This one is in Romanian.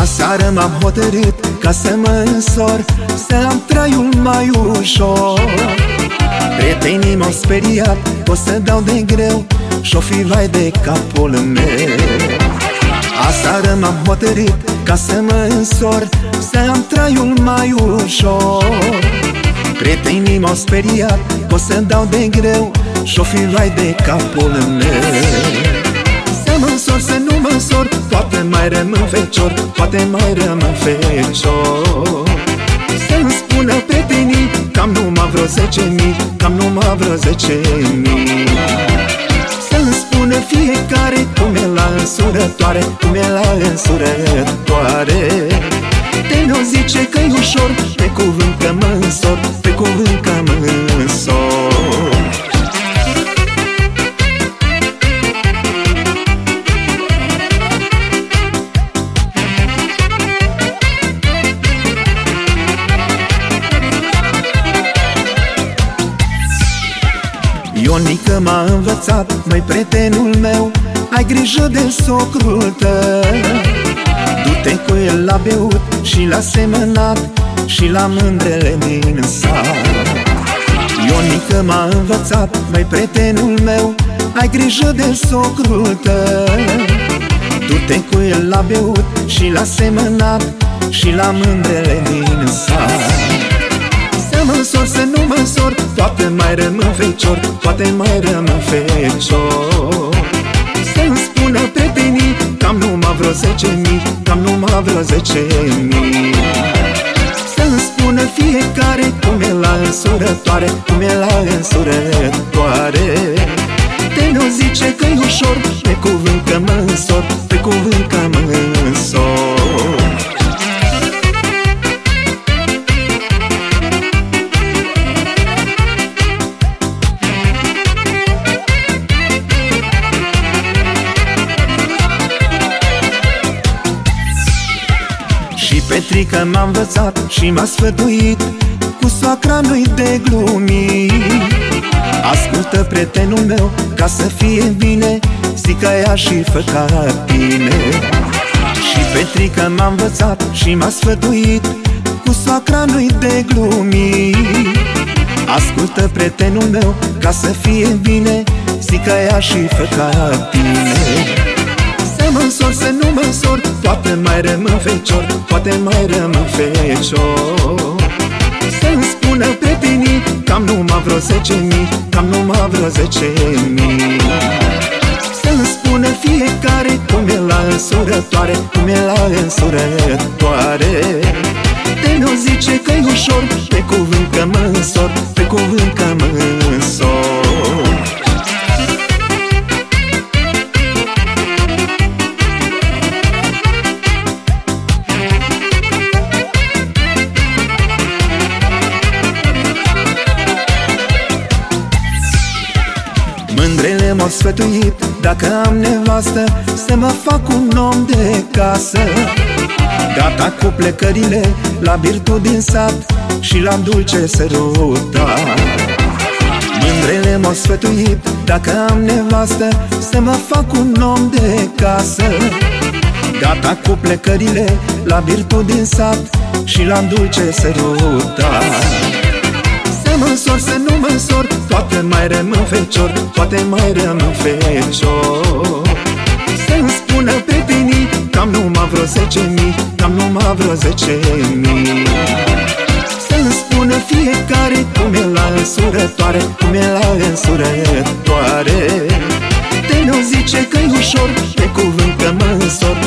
Aseară m-am hotărât ca să mă însor, să am traiul mai ușor. Prietenii m-au speriat, o să dau de greu și-o fi vai de capul meu. Aseară m-am hotărât ca să mă însor, să am traiul mai ușor. Prietenii m-au speriat, o să dau de greu și-o fi vai de capul meu. Să mă însor, să nu mă însor, poate mai rămân fecior, poate mai rămân fecior. Să-mi spună prietenii, cam numai vreo 10.000, cam numai vreo 10.000. Să-mi spună fiecare cum e la însurătoare, cum e la însurătoare. De nu zice că-i ușor, pe cuvânt că mă însor, pe cuvânt că mă însor. Ionica m-a învățat, măi prietenul meu, ai grijă de socrul tău. Du-te cu el la beut și la semănat și la mândrele din sat. Ionica m-a învățat, măi prietenul meu, ai grijă de socrul tău. Du-te cu el la beut și la semănat și la mândrele din sat. Să mă însor, să nu mă însor, poate mai rămân fecior, poate mai rămân fecior. Să-mi spună prietenii, cam numai vreo 10.000, cam numai vreo 10.000. Să-mi spună fiecare cum e la însurătoare, cum e la însurătoare. De nu zice că-i ușor, pe cuvânt că mă însor, pe cuvânt că mă însor. Și Petrica m-a învățat și m-a sfătuit, cu soacra nu-i de glumit. Ascultă prietenul meu, ca să fie bine, zic-a ea și fă ca tine. Și Petrica m-a învățat și m-a sfătuit, cu soacra nu-i de glumit. Ascultă prietenul meu, ca să fie bine, zic-a ea și fă ca tine. Să mă însor, să nu mă însor, poate mai rămân fecior, poate mai rămân fecior. Să-mi spună prietenii, cam numai vreo 10.000, cam numai vreo 10.000. Să-mi spună fiecare cum e la însurătoare, cum e la însurătoare. De nu zice că-i ușor, pe cuvânt că mă însor, pe cuvânt că mă însor. Mândrele m-au sfătuit, dacă am nevastă, să mă fac un om de casă. Gata cu plecările la birtul din sat și la dulce sărutat. Mândrele m-au sfătuit, dacă am nevastă, să mă fac un om de casă. Gata cu plecările la birtul din sat și la dulce sărutat. Să mă însor, să nu mă însor, poate mai rămân fecior, poate mai rămân fecior. Să-mi spună prietenii, cam numai vreo 10.000, cam numai vreo 10.000. Să-mi spună fiecare cum e la însurătoare, cum e la însurătoare. De nu zice că-i ușor, pe cuvânt că mă însor,